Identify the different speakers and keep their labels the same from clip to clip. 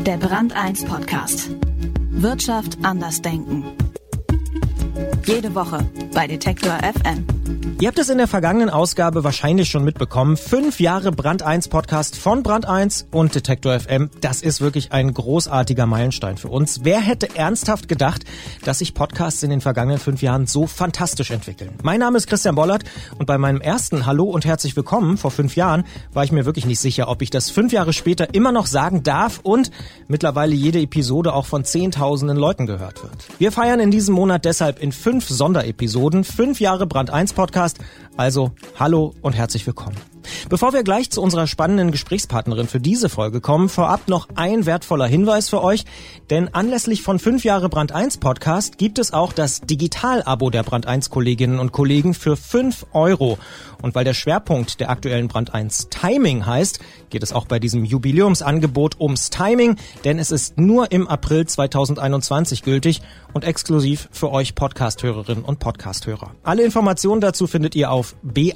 Speaker 1: Der Brand 1 Podcast. Wirtschaft anders denken. Jede Woche bei Detektor FM.
Speaker 2: Ihr habt es in der vergangenen Ausgabe wahrscheinlich schon mitbekommen. 5 Jahre Brand 1 Podcast von Brand 1 und Detektor FM. Das ist wirklich ein großartiger Meilenstein für uns. Wer hätte ernsthaft gedacht, dass sich Podcasts in den vergangenen 5 Jahren so fantastisch entwickeln? Mein Name ist Christian Bollert und bei meinem ersten Hallo und herzlich willkommen vor 5 Jahren war ich mir wirklich nicht sicher, ob ich das 5 Jahre später immer noch sagen darf und mittlerweile jede Episode auch von Zehntausenden Leuten gehört wird. Wir feiern in diesem Monat deshalb in 5 Sonderepisoden 5 Jahre Brand 1 Podcast. Also, hallo und herzlich willkommen. Bevor wir gleich zu unserer spannenden Gesprächspartnerin für diese Folge kommen, vorab noch ein wertvoller Hinweis für euch, denn anlässlich von 5 Jahre Brand 1 Podcast gibt es auch das Digital-Abo der Brand 1 Kolleginnen und Kollegen für 5 €. Und weil der Schwerpunkt der aktuellen Brand 1 Timing heißt, geht es auch bei diesem Jubiläumsangebot ums Timing, denn es ist nur im April 2021 gültig und exklusiv für euch Podcast-Hörerinnen und Podcast-Hörer. Alle Informationen dazu findet ihr auf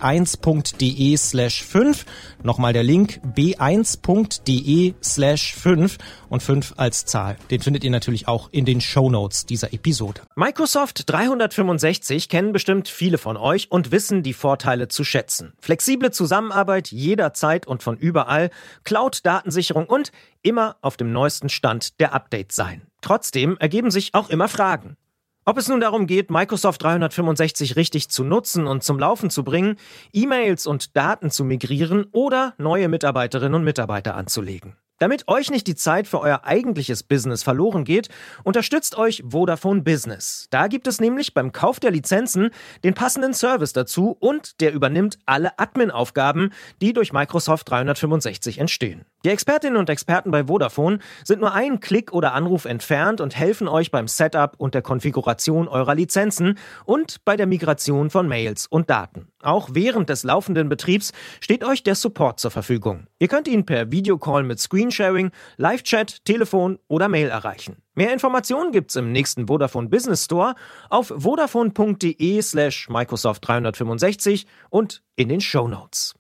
Speaker 2: b1.de/5. Nochmal der Link b1.de/5 und 5 als Zahl. Den findet ihr natürlich auch in den Shownotes dieser Episode. Microsoft 365 kennen bestimmt viele von euch und wissen die Vorteile zu schätzen. Flexible Zusammenarbeit jederzeit und von überall, Cloud-Datensicherung und immer auf dem neuesten Stand der Updates sein. Trotzdem ergeben sich auch immer Fragen. Ob es nun darum geht, Microsoft 365 richtig zu nutzen und zum Laufen zu bringen, E-Mails und Daten zu migrieren oder neue Mitarbeiterinnen und Mitarbeiter anzulegen. Damit euch nicht die Zeit für euer eigentliches Business verloren geht, unterstützt euch Vodafone Business. Da gibt es nämlich beim Kauf der Lizenzen den passenden Service dazu und der übernimmt alle Admin-Aufgaben, die durch Microsoft 365 entstehen. Die Expertinnen und Experten bei Vodafone sind nur einen Klick oder Anruf entfernt und helfen euch beim Setup und der Konfiguration eurer Lizenzen und bei der Migration von Mails und Daten. Auch während des laufenden Betriebs steht euch der Support zur Verfügung. Ihr könnt ihn per Videocall mit Screensharing, Live-Chat, Telefon oder Mail erreichen. Mehr Informationen gibt's im nächsten Vodafone Business Store auf vodafone.de/Microsoft 365 und in den Shownotes.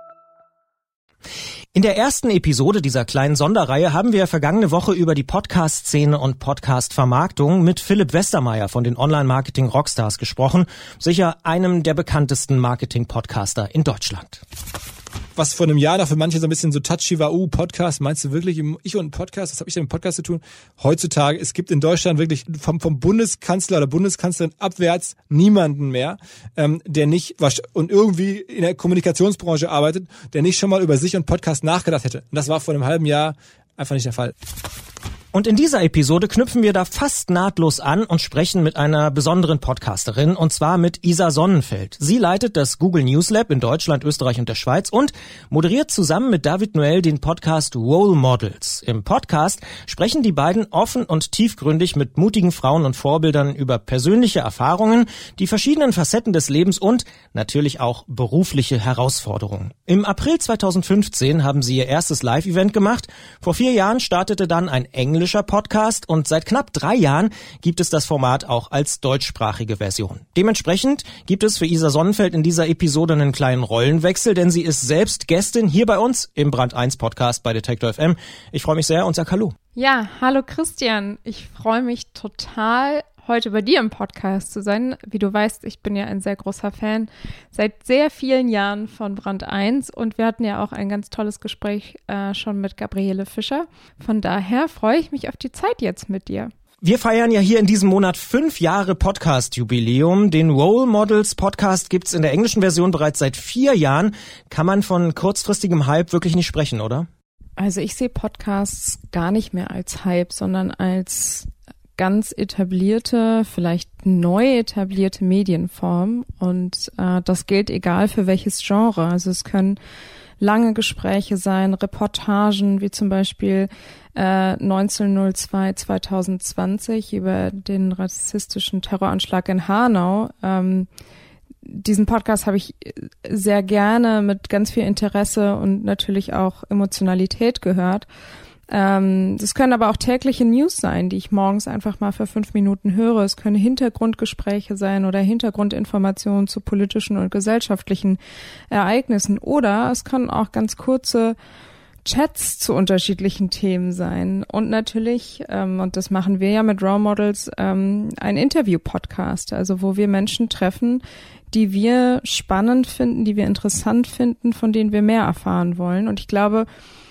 Speaker 2: In der ersten Episode dieser kleinen Sonderreihe haben wir vergangene Woche über die Podcast-Szene und Podcast-Vermarktung mit Philipp Westermeier von den Online-Marketing-Rockstars gesprochen, sicher einem der bekanntesten Marketing-Podcaster in Deutschland.
Speaker 3: Was vor einem Jahr noch für manche so ein bisschen so touchy war, Podcast, meinst du wirklich, ich und ein Podcast, was habe ich denn mit Podcast zu tun? Heutzutage, es gibt in Deutschland wirklich vom Bundeskanzler oder Bundeskanzlerin abwärts niemanden mehr, der nicht und irgendwie in der Kommunikationsbranche arbeitet, der nicht schon mal über sich und Podcast nachgedacht hätte. Und das war vor einem halben Jahr einfach nicht der Fall.
Speaker 2: Und in dieser Episode knüpfen wir da fast nahtlos an und sprechen mit einer besonderen Podcasterin, und zwar mit Isa Sonnenfeld. Sie leitet das Google News Lab in Deutschland, Österreich und der Schweiz und moderiert zusammen mit David Noel den Podcast Role Models. Im Podcast sprechen die beiden offen und tiefgründig mit mutigen Frauen und Vorbildern über persönliche Erfahrungen, die verschiedenen Facetten des Lebens und natürlich auch berufliche Herausforderungen. Im April 2015 haben sie ihr erstes Live-Event gemacht. Vor 4 Jahren startete dann ein englischer Podcast und seit knapp 3 Jahren gibt es das Format auch als deutschsprachige Version. Dementsprechend gibt es für Isa Sonnenfeld in dieser Episode einen kleinen Rollenwechsel, denn sie ist selbst Gästin hier bei uns im Brand 1 Podcast bei Detektor FM. Ich freue mich sehr und sag Hallo.
Speaker 4: Ja, hallo Christian. Ich freue mich total, heute bei dir im Podcast zu sein. Wie du weißt, ich bin ja ein sehr großer Fan seit sehr vielen Jahren von Brand 1 und wir hatten ja auch ein ganz tolles Gespräch schon mit Gabriele Fischer. Von daher freue ich mich auf die Zeit jetzt mit dir.
Speaker 2: Wir feiern ja hier in diesem Monat 5 Jahre Podcast-Jubiläum. Den Role Models Podcast gibt's in der englischen Version bereits seit 4 Jahren. Kann man von kurzfristigem Hype wirklich nicht sprechen, oder?
Speaker 4: Also ich sehe Podcasts gar nicht mehr als Hype, sondern als ganz etablierte, vielleicht neu etablierte Medienform und das gilt egal für welches Genre. Also es können lange Gespräche sein, Reportagen wie zum Beispiel 1902 2020 über den rassistischen Terroranschlag in Hanau. Diesen Podcast habe ich sehr gerne mit ganz viel Interesse und natürlich auch Emotionalität gehört. Das können aber auch tägliche News sein, die ich morgens einfach mal für 5 Minuten höre. Es können Hintergrundgespräche sein oder Hintergrundinformationen zu politischen und gesellschaftlichen Ereignissen. Oder es können auch ganz kurze Chats zu unterschiedlichen Themen sein und natürlich, und das machen wir ja mit Role Models, ein Interview-Podcast, also wo wir Menschen treffen, die wir spannend finden, die wir interessant finden, von denen wir mehr erfahren wollen. Und ich glaube,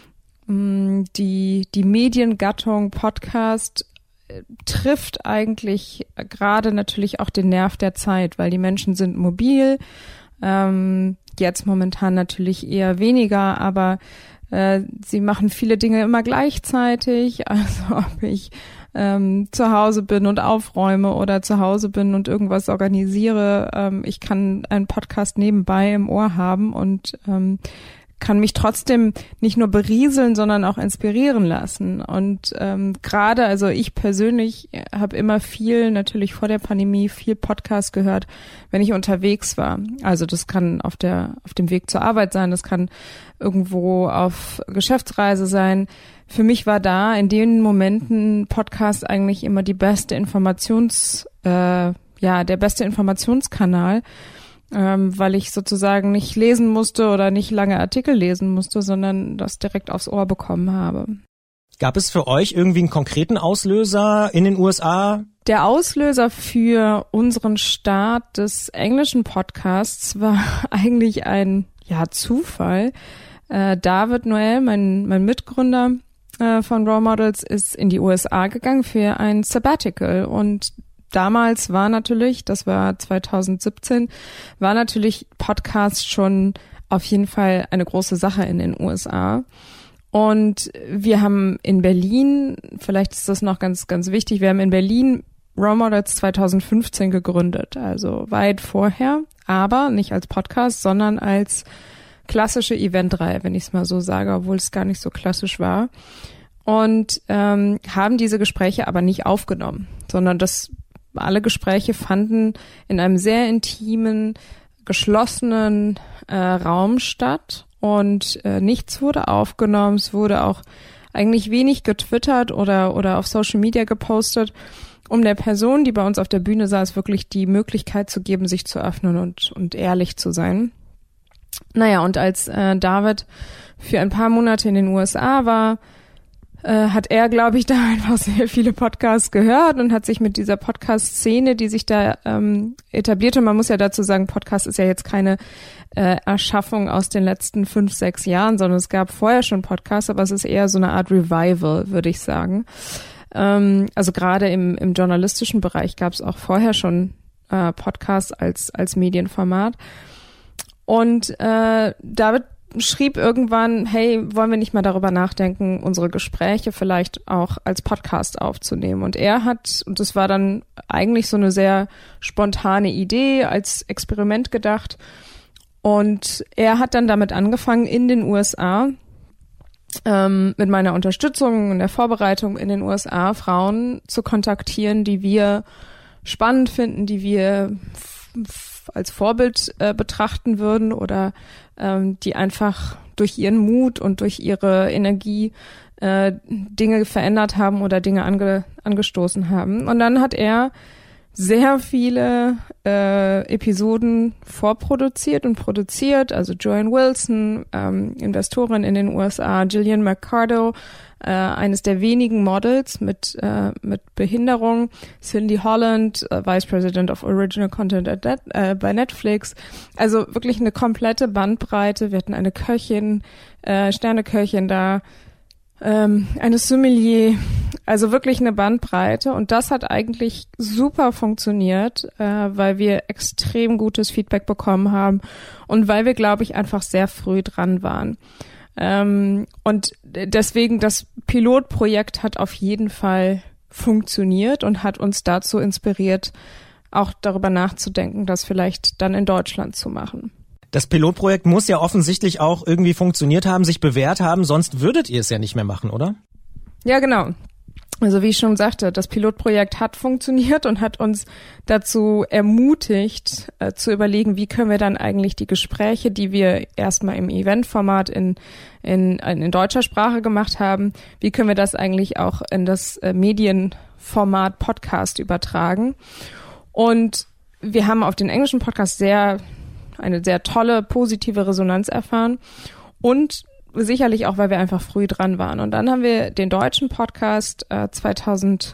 Speaker 4: die Mediengattung Podcast trifft eigentlich gerade natürlich auch den Nerv der Zeit, weil die Menschen sind mobil, jetzt momentan natürlich eher weniger, aber sie machen viele Dinge immer gleichzeitig, also ob ich zu Hause bin und aufräume oder zu Hause bin und irgendwas organisiere, ich kann einen Podcast nebenbei im Ohr haben und kann mich trotzdem nicht nur berieseln, sondern auch inspirieren lassen. Und gerade, also ich persönlich habe immer natürlich vor der Pandemie viel Podcast gehört, wenn ich unterwegs war. Also das kann auf dem Weg zur Arbeit sein, das kann irgendwo auf Geschäftsreise sein. Für mich war da in den Momenten Podcast eigentlich immer der beste Informationskanal, weil ich sozusagen nicht lesen musste oder nicht lange Artikel lesen musste, sondern das direkt aufs Ohr bekommen habe.
Speaker 2: Gab es für euch irgendwie einen konkreten Auslöser in den USA?
Speaker 4: Der Auslöser für unseren Start des englischen Podcasts war eigentlich ein Zufall. David Noel, mein Mitgründer von Role Models, ist in die USA gegangen für ein Sabbatical und damals war natürlich, das war 2017, war natürlich Podcast schon auf jeden Fall eine große Sache in den USA. Und wir haben in Berlin, vielleicht ist das noch ganz, ganz wichtig, wir haben in Berlin Role Models 2015 gegründet, also weit vorher, aber nicht als Podcast, sondern als klassische Eventreihe, wenn ich es mal so sage, obwohl es gar nicht so klassisch war. Und haben diese Gespräche aber nicht aufgenommen, sondern alle Gespräche fanden in einem sehr intimen, geschlossenen Raum statt und nichts wurde aufgenommen. Es wurde auch eigentlich wenig getwittert oder auf Social Media gepostet, um der Person, die bei uns auf der Bühne saß, wirklich die Möglichkeit zu geben, sich zu öffnen und ehrlich zu sein. Naja, und als David für ein paar Monate in den USA war, hat er, glaube ich, da einfach sehr viele Podcasts gehört und hat sich mit dieser Podcast-Szene, die sich da etablierte, man muss ja dazu sagen, Podcast ist ja jetzt keine Erschaffung aus den letzten 5, 6 Jahren, sondern es gab vorher schon Podcasts, aber es ist eher so eine Art Revival, würde ich sagen. Also gerade im journalistischen Bereich gab es auch vorher schon Podcasts als Medienformat. Und David schrieb irgendwann, hey, wollen wir nicht mal darüber nachdenken, unsere Gespräche vielleicht auch als Podcast aufzunehmen? Und das war dann eigentlich so eine sehr spontane Idee, als Experiment gedacht. Und er hat dann damit angefangen, in den USA, mit meiner Unterstützung und der Vorbereitung in den USA, Frauen zu kontaktieren, die wir spannend finden, die wir als Vorbild betrachten würden oder die einfach durch ihren Mut und durch ihre Energie Dinge verändert haben oder Dinge angestoßen haben. Und dann hat er sehr viele Episoden vorproduziert und produziert, also Joanne Wilson, Investorin in den USA, Gillian McCardo, eines der wenigen Models mit Behinderung, Cindy Holland, Vice President of Original Content bei Netflix. Also wirklich eine komplette Bandbreite. Wir hatten eine Köchin, Sterneköchin da, eine Sommelier, also wirklich eine Bandbreite. Und das hat eigentlich super funktioniert, weil wir extrem gutes Feedback bekommen haben und weil wir, glaube ich, einfach sehr früh dran waren. Und deswegen, das Pilotprojekt hat auf jeden Fall funktioniert und hat uns dazu inspiriert, auch darüber nachzudenken, das vielleicht dann in Deutschland zu machen.
Speaker 2: Das Pilotprojekt muss ja offensichtlich auch irgendwie funktioniert haben, sich bewährt haben, sonst würdet ihr es ja nicht mehr machen, oder?
Speaker 4: Ja, genau. Also wie ich schon sagte, das Pilotprojekt hat funktioniert und hat uns dazu ermutigt, zu überlegen, wie können wir dann eigentlich die Gespräche, die wir erstmal im Eventformat in deutscher Sprache gemacht haben, wie können wir das eigentlich auch in das Medienformat Podcast übertragen. Und wir haben auf den englischen Podcast eine sehr tolle, positive Resonanz erfahren. Und sicherlich auch, weil wir einfach früh dran waren. Und dann haben wir den deutschen Podcast 2018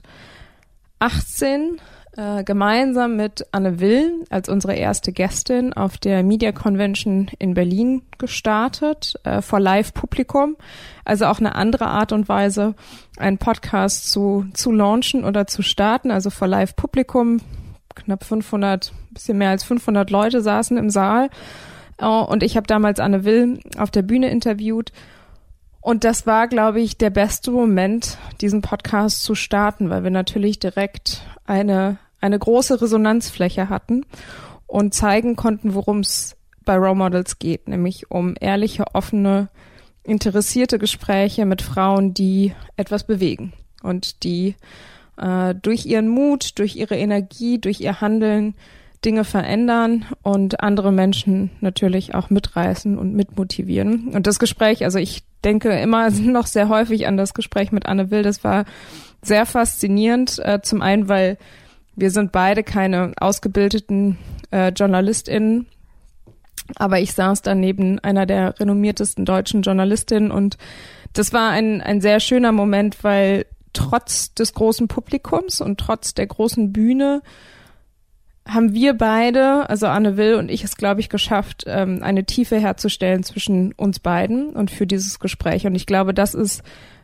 Speaker 4: gemeinsam mit Anne Will als unsere erste Gästin auf der Media Convention in Berlin gestartet, vor Live-Publikum. Also auch eine andere Art und Weise, einen Podcast zu launchen oder zu starten, also vor Live-Publikum. Knapp 500, bisschen mehr als 500 Leute saßen im Saal. Und ich habe damals Anne Will auf der Bühne interviewt. Und das war, glaube ich, der beste Moment, diesen Podcast zu starten, weil wir natürlich direkt eine große Resonanzfläche hatten und zeigen konnten, worum es bei Role Models geht, nämlich um ehrliche, offene, interessierte Gespräche mit Frauen, die etwas bewegen und die durch ihren Mut, durch ihre Energie, durch ihr Handeln Dinge verändern und andere Menschen natürlich auch mitreißen und mitmotivieren. Und das Gespräch, also ich denke immer noch sehr häufig an das Gespräch mit Anne Will, das war sehr faszinierend, zum einen, weil wir sind beide keine ausgebildeten JournalistInnen, aber ich saß dann neben einer der renommiertesten deutschen Journalistinnen und das war ein sehr schöner Moment, weil trotz des großen Publikums und trotz der großen Bühne haben wir beide, also Anne Will und ich, es, glaube ich, geschafft, eine Tiefe herzustellen zwischen uns beiden und für dieses Gespräch. Und ich glaube, das ist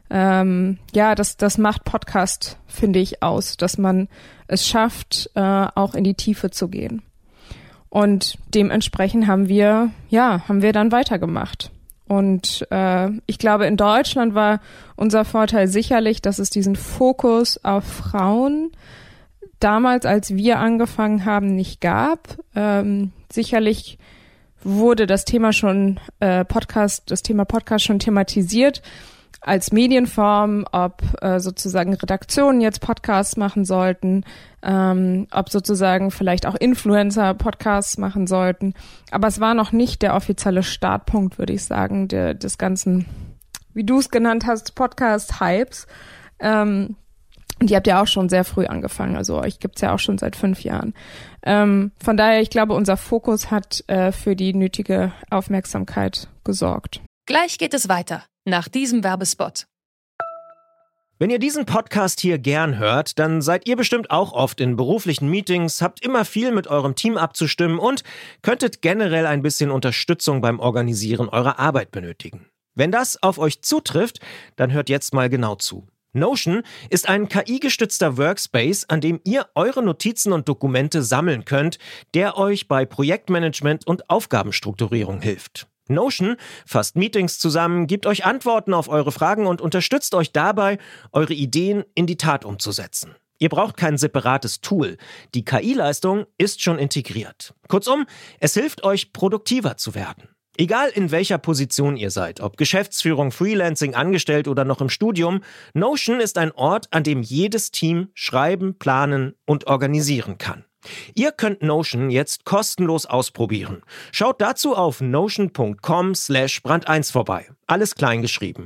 Speaker 4: das macht Podcast, finde ich, aus, dass man es schafft, auch in die Tiefe zu gehen. Und dementsprechend haben wir dann weitergemacht. Und ich glaube, in Deutschland war unser Vorteil sicherlich, dass es diesen Fokus auf Frauen damals, als wir angefangen haben, nicht gab. Sicherlich wurde das Thema Podcast schon thematisiert als Medienform, ob sozusagen Redaktionen jetzt Podcasts machen sollten, ob sozusagen vielleicht auch Influencer Podcasts machen sollten. Aber es war noch nicht der offizielle Startpunkt, würde ich sagen, des ganzen, wie du es genannt hast, Podcast-Hypes. Und ihr habt ja auch schon sehr früh angefangen, also euch gibt's ja auch schon seit 5 Jahren. Von daher, ich glaube, unser Fokus hat für die nötige Aufmerksamkeit gesorgt.
Speaker 5: Gleich geht es weiter, nach diesem Werbespot.
Speaker 2: Wenn ihr diesen Podcast hier gern hört, dann seid ihr bestimmt auch oft in beruflichen Meetings, habt immer viel mit eurem Team abzustimmen und könntet generell ein bisschen Unterstützung beim Organisieren eurer Arbeit benötigen. Wenn das auf euch zutrifft, dann hört jetzt mal genau zu. Notion ist ein KI-gestützter Workspace, an dem ihr eure Notizen und Dokumente sammeln könnt, der euch bei Projektmanagement und Aufgabenstrukturierung hilft. Notion fasst Meetings zusammen, gibt euch Antworten auf eure Fragen und unterstützt euch dabei, eure Ideen in die Tat umzusetzen. Ihr braucht kein separates Tool. Die KI-Leistung ist schon integriert. Kurzum, es hilft euch, produktiver zu werden. Egal in welcher Position ihr seid, ob Geschäftsführung, Freelancing, angestellt oder noch im Studium, Notion ist ein Ort, an dem jedes Team schreiben, planen und organisieren kann. Ihr könnt Notion jetzt kostenlos ausprobieren. Schaut dazu auf notion.com/brand1 vorbei. Alles klein geschrieben.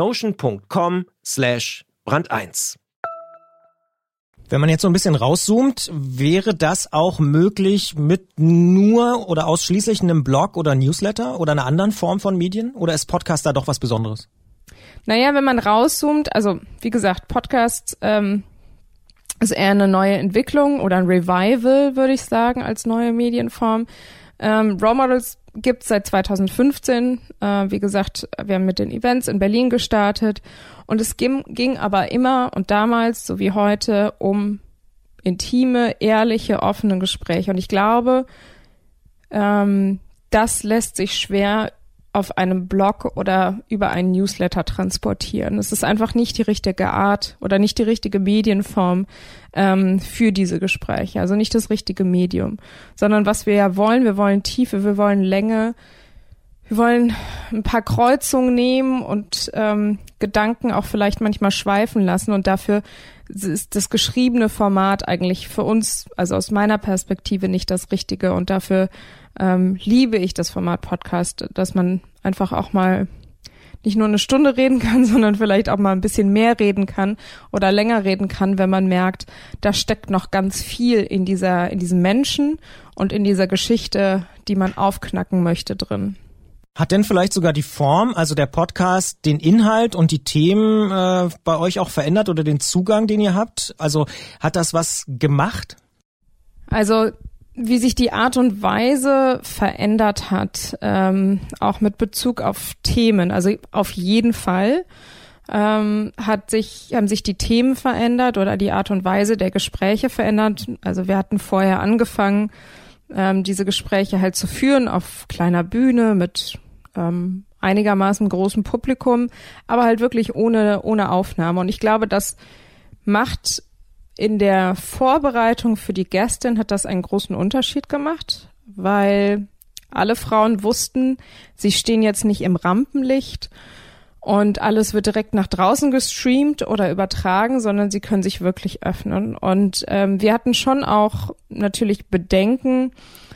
Speaker 2: notion.com/brand1. Wenn man jetzt so ein bisschen rauszoomt, wäre das auch möglich mit nur oder ausschließlich einem Blog oder Newsletter oder einer anderen Form von Medien? Oder ist Podcast da doch was Besonderes?
Speaker 4: Naja, wenn man rauszoomt, also wie gesagt, Podcasts ist eher eine neue Entwicklung oder ein Revival, würde ich sagen, als neue Medienform. Role Models gibt's seit 2015. Wie gesagt, wir haben mit den Events in Berlin gestartet. Und es ging aber immer und damals, so wie heute, um intime, ehrliche, offene Gespräche. Und ich glaube, das lässt sich schwer auf einem Blog oder über einen Newsletter transportieren. Es ist einfach nicht die richtige Art oder nicht die richtige Medienform für diese Gespräche. Also nicht das richtige Medium. Sondern was wir ja wollen, wir wollen Tiefe, wir wollen Länge, wir wollen ein paar Kreuzungen nehmen und Gedanken auch vielleicht manchmal schweifen lassen. Und dafür ist das geschriebene Format eigentlich für uns, also aus meiner Perspektive, nicht das Richtige. Und dafür liebe ich das Format Podcast, dass man einfach auch mal nicht nur eine Stunde reden kann, sondern vielleicht auch mal ein bisschen mehr reden kann oder länger reden kann, wenn man merkt, da steckt noch ganz viel in diesem Menschen und in dieser Geschichte, die man aufknacken möchte, drin.
Speaker 2: Hat denn vielleicht sogar die Form, also der Podcast, den Inhalt und die Themen bei euch auch verändert oder den Zugang, den ihr habt? Also hat das was gemacht?
Speaker 4: Also wie sich die Art und Weise verändert hat, auch mit Bezug auf Themen, also auf jeden Fall haben sich die Themen verändert oder die Art und Weise der Gespräche verändert. Also wir hatten vorher angefangen, diese Gespräche halt zu führen auf kleiner Bühne mit einigermaßen großem Publikum, aber halt wirklich ohne Aufnahme. Und ich glaube, das macht in der Vorbereitung für die Gästin hat das einen großen Unterschied gemacht, weil alle Frauen wussten, sie stehen jetzt nicht im Rampenlicht und alles wird direkt nach draußen gestreamt oder übertragen, sondern sie können sich wirklich öffnen. Und wir hatten schon auch natürlich Bedenken,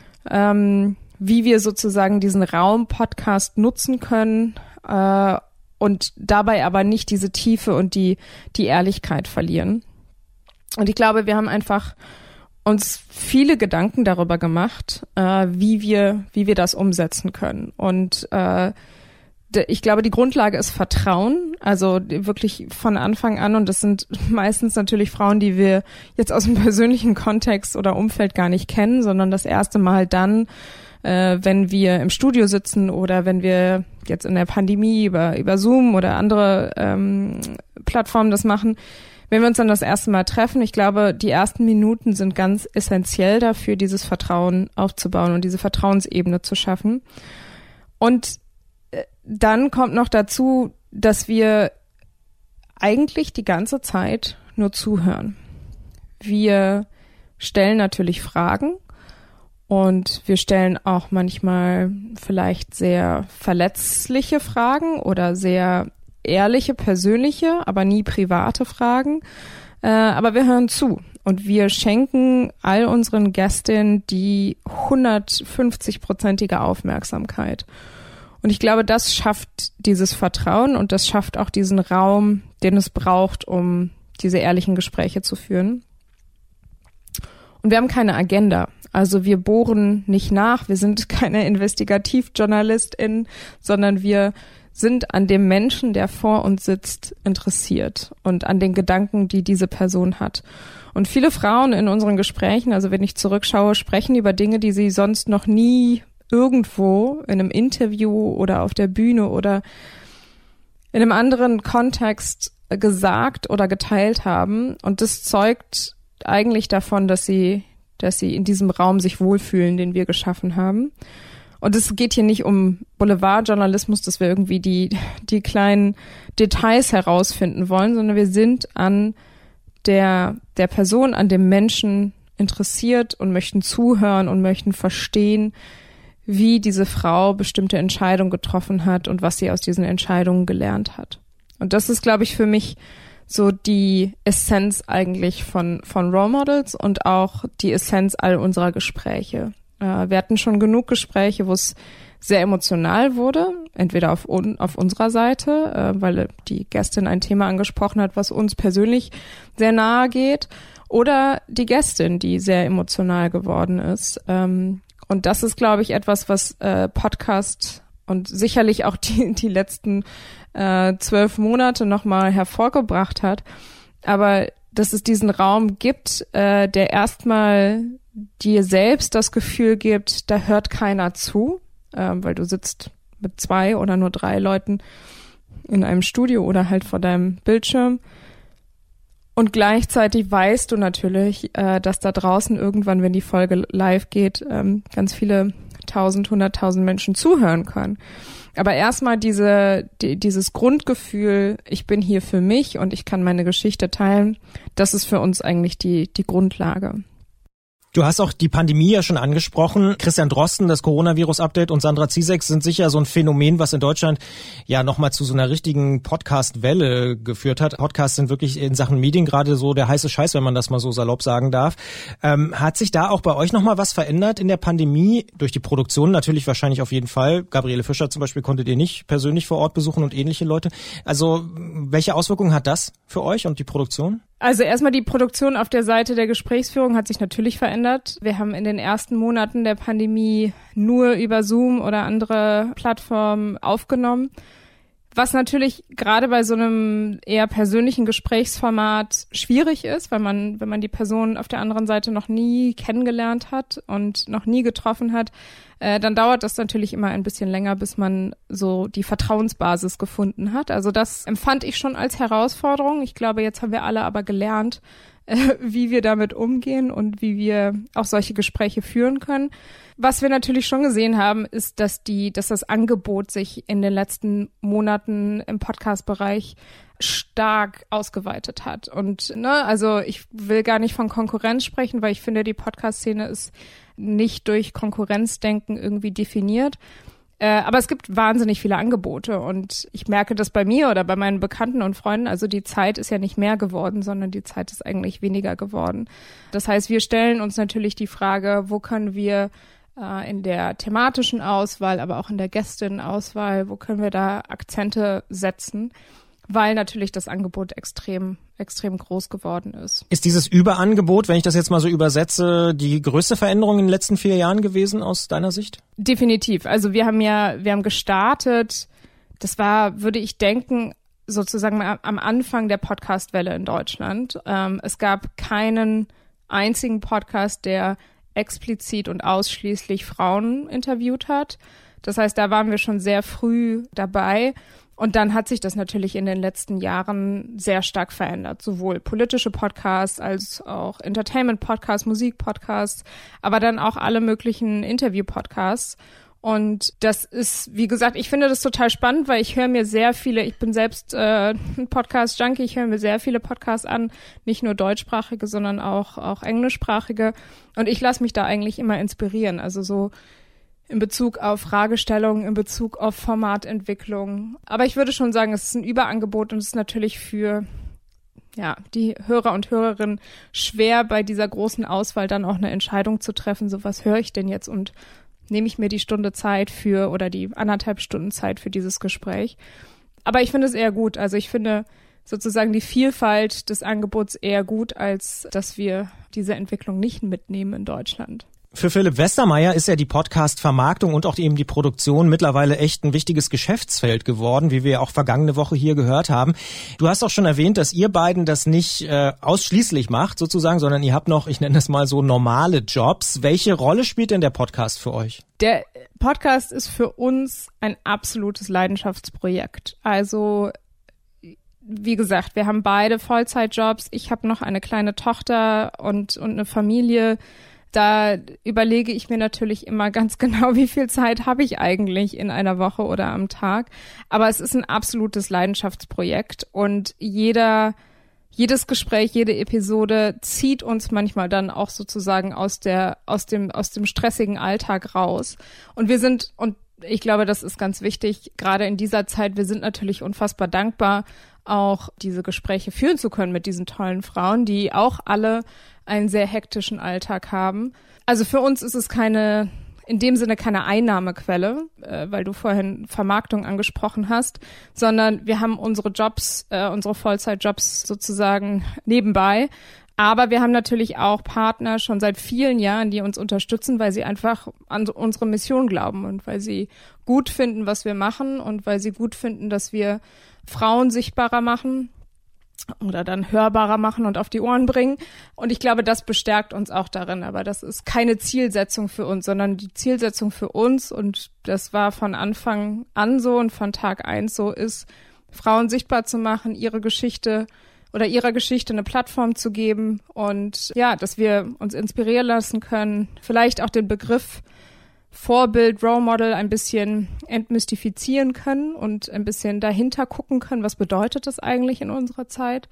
Speaker 4: wie wir sozusagen diesen Raum-Podcast nutzen können und dabei aber nicht diese Tiefe und die Ehrlichkeit verlieren. Und ich glaube, wir haben einfach uns viele Gedanken darüber gemacht, wie wir das umsetzen können. Und ich glaube, die Grundlage ist Vertrauen, also wirklich von Anfang an. Und das sind meistens natürlich Frauen, die wir jetzt aus dem persönlichen Kontext oder Umfeld gar nicht kennen, sondern das erste Mal dann, wenn wir im Studio sitzen oder wenn wir jetzt in der Pandemie über Zoom oder andere Plattformen das machen, wenn wir uns dann das erste Mal treffen. Ich glaube, die ersten Minuten sind ganz essentiell dafür, dieses Vertrauen aufzubauen und diese Vertrauensebene zu schaffen. Und dann kommt noch dazu, dass wir eigentlich die ganze Zeit nur zuhören. Wir stellen natürlich Fragen und wir stellen auch manchmal vielleicht sehr verletzliche Fragen oder sehr ehrliche, persönliche, aber nie private Fragen. Aber wir hören zu und wir schenken all unseren Gästinnen die 150-prozentige Aufmerksamkeit. Und ich glaube, das schafft dieses Vertrauen und das schafft auch diesen Raum, den es braucht, um diese ehrlichen Gespräche zu führen. Und wir haben keine Agenda. Also wir bohren nicht nach, wir sind keine InvestigativjournalistInnen, sondern wir sind an dem Menschen, der vor uns sitzt, interessiert und an den Gedanken, die diese Person hat. Und viele Frauen in unseren Gesprächen, also wenn ich zurückschaue, sprechen über Dinge, die sie sonst noch nie irgendwo in einem Interview oder auf der Bühne oder in einem anderen Kontext gesagt oder geteilt haben. Und das zeugt eigentlich davon, dass sie in diesem Raum sich wohlfühlen, den wir geschaffen haben. Und es geht hier nicht um Boulevardjournalismus, dass wir irgendwie die kleinen Details herausfinden wollen, sondern wir sind an der Person, an dem Menschen interessiert und möchten zuhören und möchten verstehen, wie diese Frau bestimmte Entscheidungen getroffen hat und was sie aus diesen Entscheidungen gelernt hat. Und das ist, glaube ich, für mich so die Essenz eigentlich von Role Models und auch die Essenz all unserer Gespräche. Wir hatten schon genug Gespräche, wo es sehr emotional wurde, entweder auf unserer Seite, weil die Gästin ein Thema angesprochen hat, was uns persönlich sehr nahe geht, oder die Gästin, die sehr emotional geworden ist. Und das ist, glaube ich, etwas, was Podcast und sicherlich auch die letzten 12 Monate nochmal hervorgebracht hat. Aber dass es diesen Raum gibt, der erstmal dir selbst das Gefühl gibt, da hört keiner zu, weil du sitzt mit 2 oder nur 3 Leuten in einem Studio oder halt vor deinem Bildschirm. Und gleichzeitig weißt du natürlich, dass da draußen irgendwann, wenn die Folge live geht, ganz viele 100.000 Menschen zuhören können. Aber erstmal dieses Grundgefühl, ich bin hier für mich und ich kann meine Geschichte teilen, das ist für uns eigentlich die Grundlage.
Speaker 2: Du hast auch die Pandemie ja schon angesprochen. Christian Drosten, das Coronavirus-Update und Sandra Ziesek sind sicher so ein Phänomen, was in Deutschland ja nochmal zu so einer richtigen Podcast-Welle geführt hat. Podcasts sind wirklich in Sachen Medien gerade so der heiße Scheiß, wenn man das mal so salopp sagen darf. Hat sich da auch bei euch nochmal was verändert in der Pandemie? Durch die Produktion natürlich wahrscheinlich auf jeden Fall. Gabriele Fischer zum Beispiel konntet ihr nicht persönlich vor Ort besuchen und ähnliche Leute. Also welche Auswirkungen hat das für euch und die Produktion?
Speaker 4: Also erstmal die Produktion auf der Seite der Gesprächsführung hat sich natürlich verändert. Wir haben in den ersten Monaten der Pandemie nur über Zoom oder andere Plattformen aufgenommen. Was natürlich gerade bei so einem eher persönlichen Gesprächsformat schwierig ist, weil wenn man die Person auf der anderen Seite noch nie kennengelernt hat und noch nie getroffen hat, dann dauert das natürlich immer ein bisschen länger, bis man so die Vertrauensbasis gefunden hat. Also das empfand ich schon als Herausforderung. Ich glaube, jetzt haben wir alle aber gelernt, wie wir damit umgehen und wie wir auch solche Gespräche führen können. Was wir natürlich schon gesehen haben, ist, dass das Angebot sich in den letzten Monaten im Podcast-Bereich stark ausgeweitet hat. Und also ich will gar nicht von Konkurrenz sprechen, weil ich finde, die Podcast-Szene ist nicht durch Konkurrenzdenken irgendwie definiert. Aber es gibt wahnsinnig viele Angebote und ich merke das bei mir oder bei meinen Bekannten und Freunden. Also die Zeit ist ja nicht mehr geworden, sondern die Zeit ist eigentlich weniger geworden. Das heißt, wir stellen uns natürlich die Frage, wo können wir in der thematischen Auswahl, aber auch in der Gästinnenauswahl, wo können wir da Akzente setzen, weil natürlich das Angebot extrem groß geworden ist.
Speaker 2: Ist dieses Überangebot, wenn ich das jetzt mal so übersetze, die größte Veränderung in den letzten 4 Jahren gewesen aus deiner Sicht?
Speaker 4: Definitiv. Also wir haben gestartet, das war, würde ich denken, sozusagen am Anfang der Podcast-Welle in Deutschland. Es gab keinen einzigen Podcast, der explizit und ausschließlich Frauen interviewt hat. Das heißt, da waren wir schon sehr früh dabei. Und dann hat sich das natürlich in den letzten Jahren sehr stark verändert. Sowohl politische Podcasts als auch Entertainment-Podcasts, Musik-Podcasts, aber dann auch alle möglichen Interview-Podcasts. Und das ist, wie gesagt, ich finde das total spannend, weil ich höre mir sehr viele, ich bin selbst ein Podcast-Junkie, ich höre mir sehr viele Podcasts an, nicht nur deutschsprachige, sondern auch englischsprachige. Und ich lasse mich da eigentlich immer inspirieren, also so in Bezug auf Fragestellungen, in Bezug auf Formatentwicklung. Aber ich würde schon sagen, es ist ein Überangebot und es ist natürlich für die Hörer und Hörerinnen schwer, bei dieser großen Auswahl dann auch eine Entscheidung zu treffen, so was höre ich denn jetzt und nehme ich mir die Stunde Zeit für oder die 1,5 Stunden Zeit für dieses Gespräch. Aber ich finde es eher gut. Also ich finde sozusagen die Vielfalt des Angebots eher gut, als dass wir diese Entwicklung nicht mitnehmen in Deutschland.
Speaker 2: Für Philipp Westermeier ist ja die Podcast-Vermarktung und auch eben die Produktion mittlerweile echt ein wichtiges Geschäftsfeld geworden, wie wir auch vergangene Woche hier gehört haben. Du hast auch schon erwähnt, dass ihr beiden das nicht ausschließlich macht sozusagen, sondern ihr habt noch, ich nenne es mal so, normale Jobs. Welche Rolle spielt denn der Podcast für euch?
Speaker 4: Der Podcast ist für uns ein absolutes Leidenschaftsprojekt. Also wie gesagt, wir haben beide Vollzeitjobs. Ich habe noch eine kleine Tochter und eine Familie. Da überlege ich mir natürlich immer ganz genau, wie viel Zeit habe ich eigentlich in einer Woche oder am Tag. Aber es ist ein absolutes Leidenschaftsprojekt und jedes Gespräch, jede Episode zieht uns manchmal dann auch sozusagen aus dem stressigen Alltag raus. Und ich glaube, das ist ganz wichtig, gerade in dieser Zeit, wir sind natürlich unfassbar dankbar, auch diese Gespräche führen zu können mit diesen tollen Frauen, die auch alle einen sehr hektischen Alltag haben. Also für uns ist es in dem Sinne keine Einnahmequelle, weil du vorhin Vermarktung angesprochen hast, sondern wir haben unsere Jobs, unsere Vollzeitjobs sozusagen nebenbei. Aber wir haben natürlich auch Partner schon seit vielen Jahren, die uns unterstützen, weil sie einfach an unsere Mission glauben und weil sie gut finden, was wir machen und weil sie gut finden, dass wir Frauen sichtbarer machen oder dann hörbarer machen und auf die Ohren bringen. Und ich glaube, das bestärkt uns auch darin. Aber das ist keine Zielsetzung für uns, sondern die Zielsetzung für uns, und das war von Anfang an so und von Tag 1 so, ist, Frauen sichtbar zu machen, ihrer Geschichte eine Plattform zu geben und dass wir uns inspirieren lassen können, vielleicht auch den Begriff Vorbild, Role Model ein bisschen entmystifizieren können und ein bisschen dahinter gucken können, was bedeutet das eigentlich in unserer Zeit.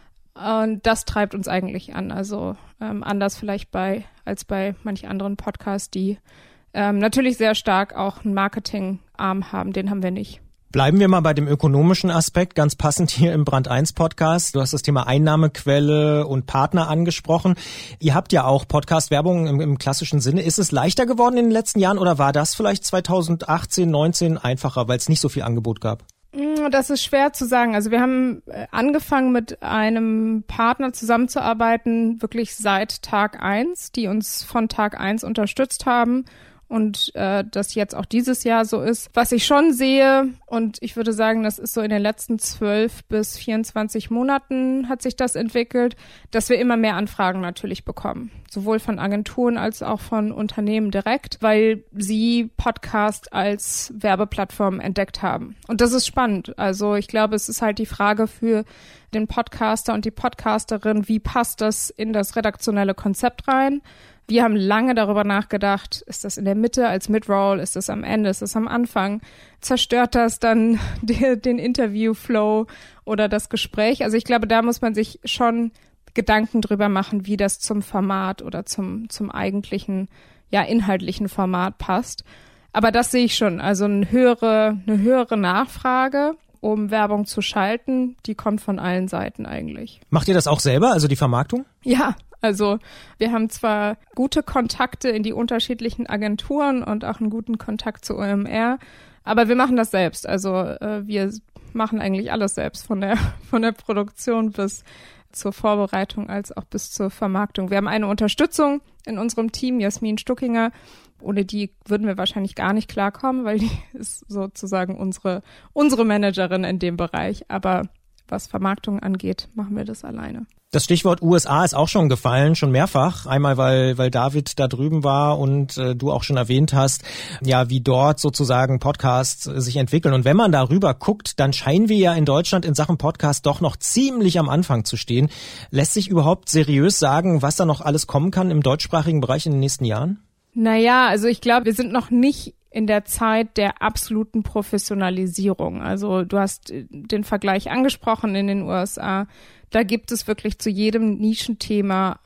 Speaker 4: Und das treibt uns eigentlich an, also anders vielleicht als bei manch anderen Podcasts, die natürlich sehr stark auch einen Marketingarm haben, den haben wir nicht.
Speaker 2: Bleiben wir mal bei dem ökonomischen Aspekt, ganz passend hier im Brand 1 Podcast. Du hast das Thema Einnahmequelle und Partner angesprochen. Ihr habt ja auch Podcast-Werbung im klassischen Sinne. Ist es leichter geworden in den letzten Jahren oder war das vielleicht 2018, 19 einfacher, weil es nicht so viel Angebot gab?
Speaker 4: Das ist schwer zu sagen. Also wir haben angefangen mit einem Partner zusammenzuarbeiten, wirklich seit Tag 1, die uns von Tag 1 unterstützt haben und das jetzt auch dieses Jahr so ist. Was ich schon sehe, und ich würde sagen, das ist so in den letzten 12 bis 24 Monaten hat sich das entwickelt, dass wir immer mehr Anfragen natürlich bekommen. Sowohl von Agenturen als auch von Unternehmen direkt, weil sie Podcast als Werbeplattform entdeckt haben. Und das ist spannend. Also ich glaube, es ist halt die Frage für den Podcaster und die Podcasterin, wie passt das in das redaktionelle Konzept rein? Wir haben lange darüber nachgedacht, ist das in der Mitte als Mid-Roll, ist das am Ende, ist das am Anfang? Zerstört das dann den Interview-Flow oder das Gespräch? Also ich glaube, da muss man sich schon Gedanken drüber machen, wie das zum Format oder zum eigentlichen, inhaltlichen Format passt. Aber das sehe ich schon. Also eine höhere Nachfrage, um Werbung zu schalten, die kommt von allen Seiten eigentlich.
Speaker 2: Macht ihr das auch selber, also die Vermarktung?
Speaker 4: Ja, also wir haben zwar gute Kontakte in die unterschiedlichen Agenturen und auch einen guten Kontakt zu OMR, aber wir machen das selbst. Also wir machen eigentlich alles selbst, von der Produktion bis zur Vorbereitung als auch bis zur Vermarktung. Wir haben eine Unterstützung in unserem Team, Jasmin Stuckinger. Ohne die würden wir wahrscheinlich gar nicht klarkommen, weil die ist sozusagen unsere Managerin in dem Bereich. Aber was Vermarktung angeht, machen wir das alleine.
Speaker 2: Das Stichwort USA ist auch schon gefallen, schon mehrfach. Einmal, weil David da drüben war und du auch schon erwähnt hast, ja, wie dort sozusagen Podcasts sich entwickeln. Und wenn man darüber guckt, dann scheinen wir ja in Deutschland in Sachen Podcast doch noch ziemlich am Anfang zu stehen. Lässt sich überhaupt seriös sagen, was da noch alles kommen kann im deutschsprachigen Bereich in den nächsten Jahren?
Speaker 4: Naja, also ich glaube, wir sind noch nicht in der Zeit der absoluten Professionalisierung. Also du hast den Vergleich angesprochen in den USA. Da gibt es wirklich zu jedem Nischenthema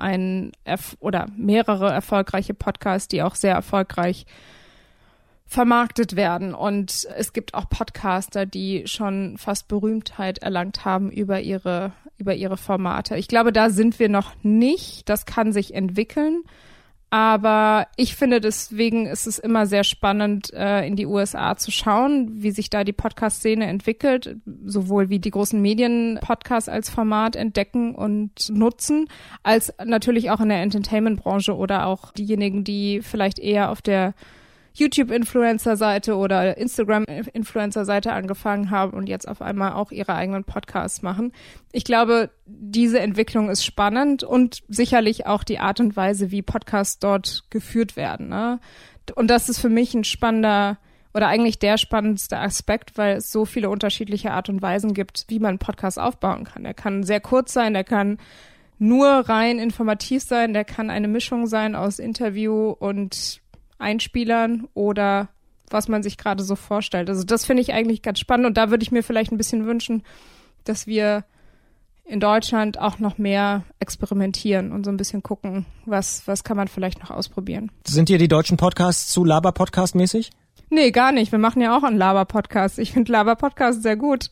Speaker 4: mehrere erfolgreiche Podcasts, die auch sehr erfolgreich vermarktet werden. Und es gibt auch Podcaster, die schon fast Berühmtheit erlangt haben über ihre Formate. Ich glaube, da sind wir noch nicht. Das kann sich entwickeln. Aber ich finde, deswegen ist es immer sehr spannend, in die USA zu schauen, wie sich da die Podcast-Szene entwickelt, sowohl wie die großen Medien Podcasts als Format entdecken und nutzen, als natürlich auch in der Entertainment-Branche oder auch diejenigen, die vielleicht eher auf der YouTube-Influencer-Seite oder Instagram-Influencer-Seite angefangen haben und jetzt auf einmal auch ihre eigenen Podcasts machen. Ich glaube, diese Entwicklung ist spannend und sicherlich auch die Art und Weise, wie Podcasts dort geführt werden, ne? Und das ist für mich ein spannender oder eigentlich der spannendste Aspekt, weil es so viele unterschiedliche Art und Weisen gibt, wie man einen Podcast aufbauen kann. Der kann sehr kurz sein, der kann nur rein informativ sein, der kann eine Mischung sein aus Interview und Einspielern oder was man sich gerade so vorstellt. Also das finde ich eigentlich ganz spannend und da würde ich mir vielleicht ein bisschen wünschen, dass wir in Deutschland auch noch mehr experimentieren und so ein bisschen gucken, was kann man vielleicht noch ausprobieren.
Speaker 2: Sind dir die deutschen Podcasts zu Laber-Podcast-mäßig?
Speaker 4: Nee, gar nicht. Wir machen ja auch einen Laber-Podcast. Ich finde Laber-Podcast sehr gut.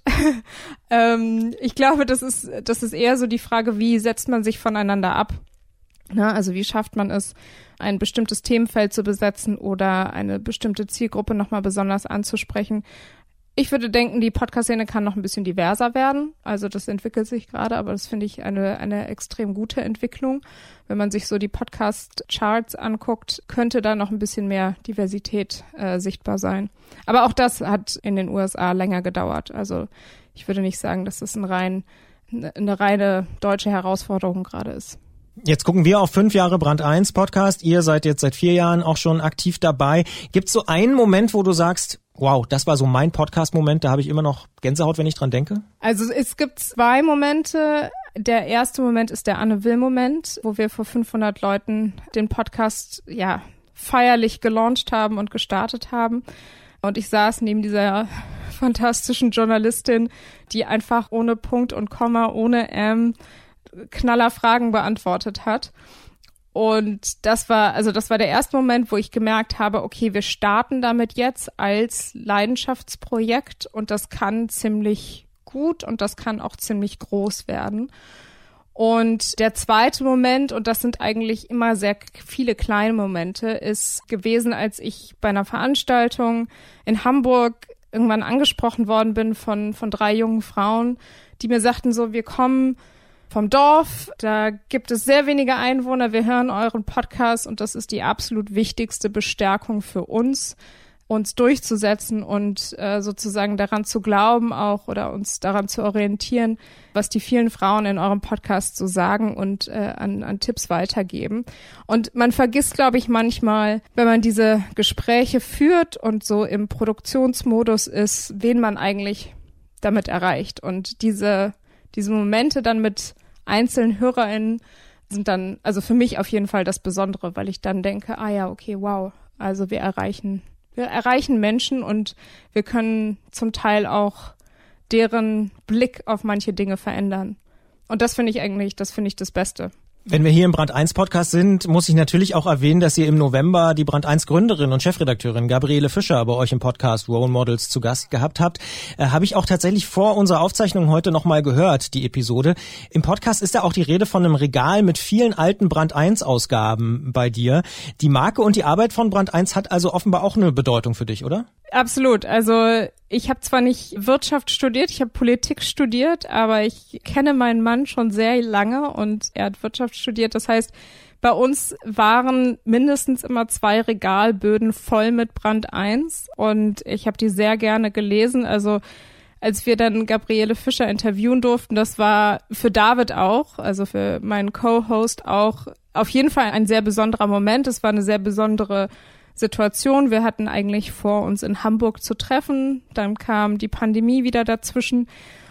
Speaker 4: Ich glaube, das ist eher so die Frage, wie setzt man sich voneinander ab? Na, also wie schafft man es, ein bestimmtes Themenfeld zu besetzen oder eine bestimmte Zielgruppe nochmal besonders anzusprechen? Ich würde denken, die Podcast-Szene kann noch ein bisschen diverser werden. Also das entwickelt sich gerade, aber das finde ich eine extrem gute Entwicklung. Wenn man sich so die Podcast-Charts anguckt, könnte da noch ein bisschen mehr Diversität sichtbar sein. Aber auch das hat in den USA länger gedauert. Also ich würde nicht sagen, dass das eine reine deutsche Herausforderung gerade ist.
Speaker 2: Jetzt gucken wir auf 5 Jahre Brand 1 Podcast. Ihr seid jetzt seit 4 Jahren auch schon aktiv dabei. Gibt es so einen Moment, wo du sagst, wow, das war so mein Podcast-Moment, da habe ich immer noch Gänsehaut, wenn ich dran denke?
Speaker 4: Also es gibt 2 Momente. Der erste Moment ist der Anne-Will-Moment, wo wir vor 500 Leuten den Podcast feierlich gelauncht haben und gestartet haben. Und ich saß neben dieser fantastischen Journalistin, die einfach ohne Punkt und Komma, ohne Knallerfragen beantwortet hat. Und das war der erste Moment, wo ich gemerkt habe, okay, wir starten damit jetzt als Leidenschaftsprojekt und das kann ziemlich gut und das kann auch ziemlich groß werden. Und der zweite Moment, und das sind eigentlich immer sehr viele kleine Momente, ist gewesen, als ich bei einer Veranstaltung in Hamburg irgendwann angesprochen worden bin von 3 jungen Frauen, die mir sagten so, wir kommen vom Dorf, da gibt es sehr wenige Einwohner, wir hören euren Podcast und das ist die absolut wichtigste Bestärkung für uns durchzusetzen und sozusagen daran zu glauben auch oder uns daran zu orientieren, was die vielen Frauen in eurem Podcast so sagen und an Tipps weitergeben. Und man vergisst, glaube ich, manchmal, wenn man diese Gespräche führt und so im Produktionsmodus ist, wen man eigentlich damit erreicht. Und diese Momente dann mit einzelnen HörerInnen sind dann, also für mich auf jeden Fall das Besondere, weil ich dann denke, okay, wow, also wir erreichen Menschen und wir können zum Teil auch deren Blick auf manche Dinge verändern. Und das finde ich das Beste.
Speaker 2: Wenn wir hier im Brand 1 Podcast sind, muss ich natürlich auch erwähnen, dass ihr im November die Brand 1 Gründerin und Chefredakteurin Gabriele Fischer bei euch im Podcast Role Models zu Gast gehabt habt. Habe ich auch tatsächlich vor unserer Aufzeichnung heute nochmal gehört, die Episode. Im Podcast ist da auch die Rede von einem Regal mit vielen alten Brand 1 Ausgaben bei dir. Die Marke und die Arbeit von Brand 1 hat also offenbar auch eine Bedeutung für dich, oder?
Speaker 4: Absolut. Also ich habe zwar nicht Wirtschaft studiert, ich habe Politik studiert, aber ich kenne meinen Mann schon sehr lange und er hat Wirtschaft studiert. Das heißt, bei uns waren mindestens immer 2 Regalböden voll mit Brand 1 und ich habe die sehr gerne gelesen. Also als wir dann Gabriele Fischer interviewen durften, das war für David auch, also für meinen Co-Host auch, auf jeden Fall ein sehr besonderer Moment. Es war eine sehr besondere Situation. Wir hatten eigentlich vor, uns in Hamburg zu treffen. Dann kam die Pandemie wieder dazwischen.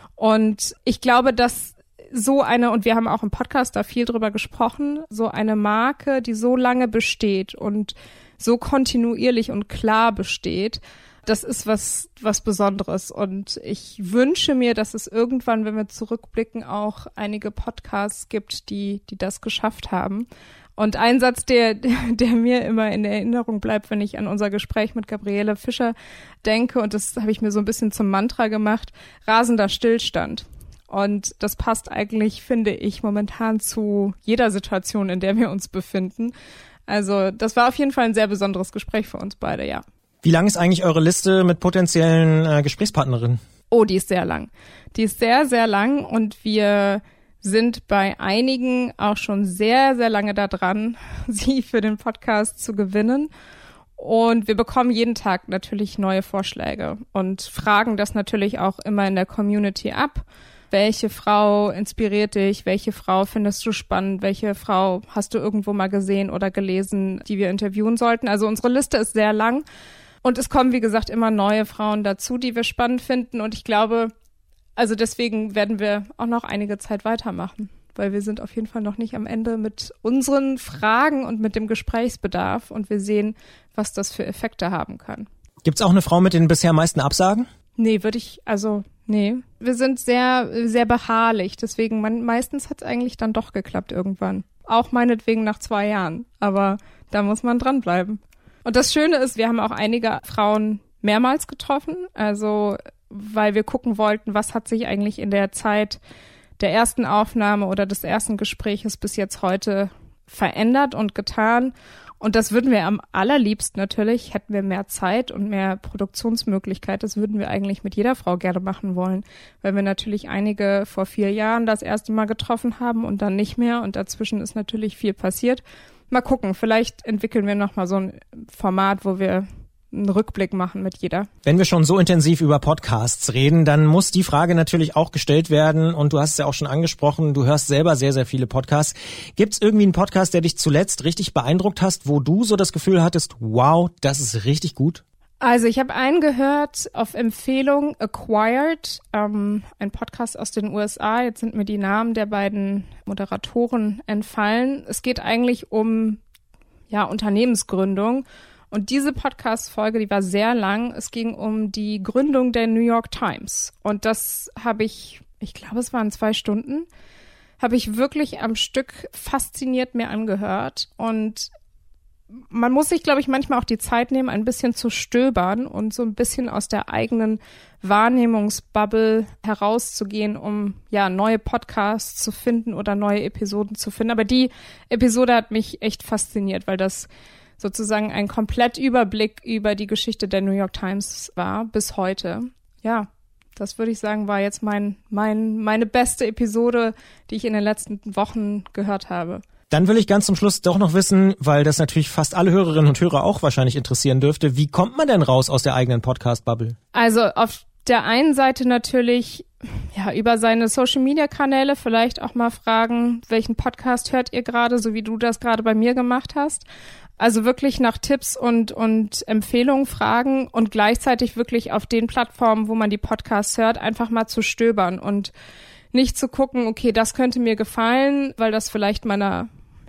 Speaker 4: Und ich glaube, dass so eine, und wir haben auch im Podcast da viel drüber gesprochen, so eine Marke, die so lange besteht und so kontinuierlich und klar besteht, das ist was Besonderes. Und ich wünsche mir, dass es irgendwann, wenn wir zurückblicken, auch einige Podcasts gibt, die das geschafft haben. Und ein Satz, der mir immer in Erinnerung bleibt, wenn ich an unser Gespräch mit Gabriele Fischer denke, und das habe ich mir so ein bisschen zum Mantra gemacht, rasender Stillstand. Und das passt eigentlich, finde ich, momentan zu jeder Situation, in der wir uns befinden. Also das war auf jeden Fall ein sehr besonderes Gespräch für uns beide, ja.
Speaker 2: Wie lang ist eigentlich eure Liste mit potenziellen Gesprächspartnerinnen?
Speaker 4: Oh, die ist sehr lang. Die ist sehr, sehr lang und wir sind bei einigen auch schon sehr, sehr lange da dran, sie für den Podcast zu gewinnen. Und wir bekommen jeden Tag natürlich neue Vorschläge und fragen das natürlich auch immer in der Community ab. Welche Frau inspiriert dich? Welche Frau findest du spannend? Welche Frau hast du irgendwo mal gesehen oder gelesen, die wir interviewen sollten? Also unsere Liste ist sehr lang und es kommen, wie gesagt, immer neue Frauen dazu, die wir spannend finden. Und ich glaube, also deswegen werden wir auch noch einige Zeit weitermachen, weil wir sind auf jeden Fall noch nicht am Ende mit unseren Fragen und mit dem Gesprächsbedarf und wir sehen, was das für Effekte haben kann.
Speaker 2: Gibt's auch eine Frau mit den bisher meisten Absagen?
Speaker 4: Nee, nee. Wir sind sehr, sehr beharrlich, deswegen meistens hat's eigentlich dann doch geklappt irgendwann. Auch meinetwegen nach 2 Jahren, aber da muss man dranbleiben. Und das Schöne ist, wir haben auch einige Frauen mehrmals getroffen, also weil wir gucken wollten, was hat sich eigentlich in der Zeit der ersten Aufnahme oder des ersten Gespräches bis jetzt heute verändert und getan. Und das würden wir am allerliebsten natürlich, hätten wir mehr Zeit und mehr Produktionsmöglichkeit, das würden wir eigentlich mit jeder Frau gerne machen wollen, weil wir natürlich einige vor 4 Jahren das erste Mal getroffen haben und dann nicht mehr und dazwischen ist natürlich viel passiert. Mal gucken, vielleicht entwickeln wir nochmal so ein Format, wo wir einen Rückblick machen mit jeder.
Speaker 2: Wenn wir schon so intensiv über Podcasts reden, dann muss die Frage natürlich auch gestellt werden und du hast es ja auch schon angesprochen, du hörst selber sehr, sehr viele Podcasts. Gibt es irgendwie einen Podcast, der dich zuletzt richtig beeindruckt hast, wo du so das Gefühl hattest, wow, das ist richtig gut?
Speaker 4: Also ich habe einen gehört auf Empfehlung, Acquired, ein Podcast aus den USA. Jetzt sind mir die Namen der beiden Moderatoren entfallen. Es geht eigentlich um Unternehmensgründung. Und diese Podcast-Folge, die war sehr lang. Es ging um die Gründung der New York Times. Und das habe ich glaube, es waren 2 Stunden, habe ich wirklich am Stück fasziniert mir angehört. Und man muss sich, glaube ich, manchmal auch die Zeit nehmen, ein bisschen zu stöbern und so ein bisschen aus der eigenen Wahrnehmungsbubble herauszugehen, um neue Podcasts zu finden oder neue Episoden zu finden. Aber die Episode hat mich echt fasziniert, weil das sozusagen ein Komplettüberblick über die Geschichte der New York Times war bis heute. Ja, das würde ich sagen, war jetzt meine beste Episode, die ich in den letzten Wochen gehört habe.
Speaker 2: Dann will ich ganz zum Schluss doch noch wissen, weil das natürlich fast alle Hörerinnen und Hörer auch wahrscheinlich interessieren dürfte, wie kommt man denn raus aus der eigenen Podcast-Bubble?
Speaker 4: Also auf der einen Seite natürlich über seine Social-Media-Kanäle vielleicht auch mal fragen, welchen Podcast hört ihr gerade, so wie du das gerade bei mir gemacht hast. Also wirklich nach Tipps und Empfehlungen fragen und gleichzeitig wirklich auf den Plattformen, wo man die Podcasts hört, einfach mal zu stöbern und nicht zu gucken, okay, das könnte mir gefallen, weil das vielleicht meiner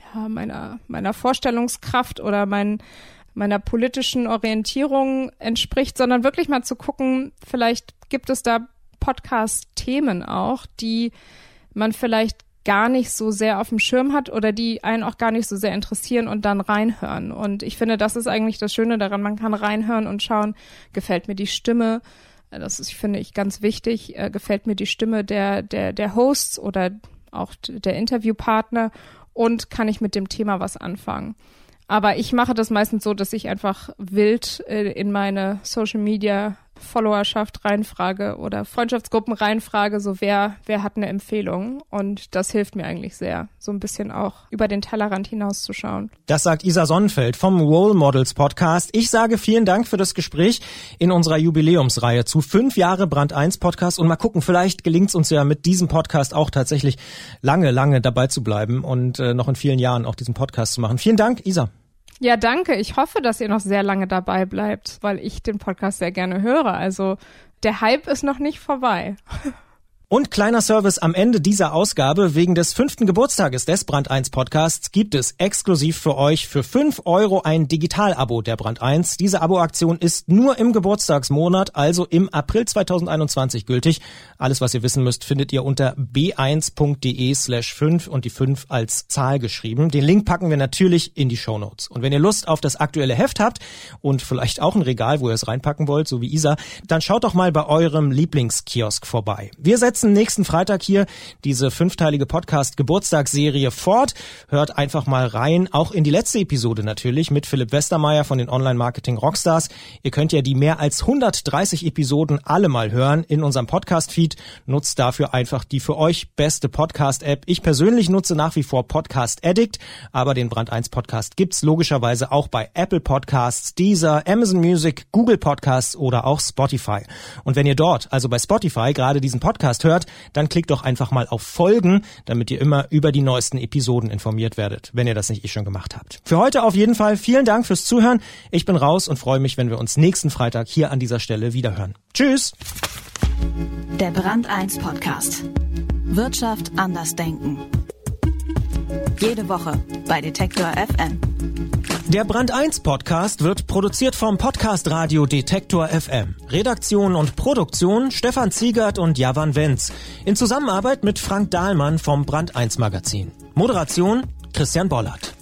Speaker 4: Vorstellungskraft oder meiner politischen Orientierung entspricht, sondern wirklich mal zu gucken, vielleicht gibt es da Podcast-Themen auch, die man vielleicht gar nicht so sehr auf dem Schirm hat oder die einen auch gar nicht so sehr interessieren und dann reinhören. Und ich finde, das ist eigentlich das Schöne daran, man kann reinhören und schauen, gefällt mir die Stimme, das ist, finde ich, ganz wichtig, gefällt mir die Stimme der Hosts oder auch der Interviewpartner und kann ich mit dem Thema was anfangen. Aber ich mache das meistens so, dass ich einfach wild in meine Social-Media-Followerschaft reinfrage oder Freundschaftsgruppen reinfrage, so wer hat eine Empfehlung. Und das hilft mir eigentlich sehr, so ein bisschen auch über den Tellerrand hinauszuschauen.
Speaker 2: Das sagt Isa Sonnenfeld vom Role Models Podcast. Ich sage vielen Dank für das Gespräch in unserer Jubiläumsreihe zu 5 Jahre Brand 1 Podcast. Und mal gucken, vielleicht gelingt es uns ja mit diesem Podcast auch tatsächlich lange dabei zu bleiben und noch in vielen Jahren auch diesen Podcast zu machen. Vielen Dank, Isa.
Speaker 4: Ja, danke. Ich hoffe, dass ihr noch sehr lange dabei bleibt, weil ich den Podcast sehr gerne höre. Also der Hype ist noch nicht vorbei.
Speaker 2: Und kleiner Service am Ende dieser Ausgabe. Wegen des 5. Geburtstages des Brand 1 Podcasts gibt es exklusiv für euch für 5 € ein Digital-Abo der Brand 1. Diese Abo-Aktion ist nur im Geburtstagsmonat, also im April 2021 gültig. Alles, was ihr wissen müsst, findet ihr unter b1.de/5 und die 5 als Zahl geschrieben. Den Link packen wir natürlich in die Shownotes. Und wenn ihr Lust auf das aktuelle Heft habt und vielleicht auch ein Regal, wo ihr es reinpacken wollt, so wie Isa, dann schaut doch mal bei eurem Lieblingskiosk vorbei. Wir setzen nächsten Freitag hier diese 5-teilige Podcast-Geburtstagsserie fort. Hört einfach mal rein, auch in die letzte Episode natürlich mit Philipp Westermeier von den Online-Marketing-Rockstars. Ihr könnt ja die mehr als 130 Episoden alle mal hören in unserem Podcast-Feed. Nutzt dafür einfach die für euch beste Podcast-App. Ich persönlich nutze nach wie vor Podcast Addict, aber den Brand 1 Podcast gibt's logischerweise auch bei Apple Podcasts, Deezer, Amazon Music, Google Podcasts oder auch Spotify. Und wenn ihr dort, also bei Spotify, gerade diesen Podcast hört, dann klickt doch einfach mal auf Folgen, damit ihr immer über die neuesten Episoden informiert werdet, wenn ihr das nicht schon gemacht habt. Für heute auf jeden Fall vielen Dank fürs Zuhören. Ich bin raus und freue mich, wenn wir uns nächsten Freitag hier an dieser Stelle wiederhören. Tschüss!
Speaker 1: Der Brand 1 Podcast. Wirtschaft anders denken. Jede Woche bei Detektor FM.
Speaker 2: Der Brand 1 Podcast wird produziert vom Podcast Radio Detektor FM. Redaktion und Produktion Stefan Ziegert und Javan Wenz. In Zusammenarbeit mit Frank Dahlmann vom Brand 1 Magazin. Moderation Christian Bollert.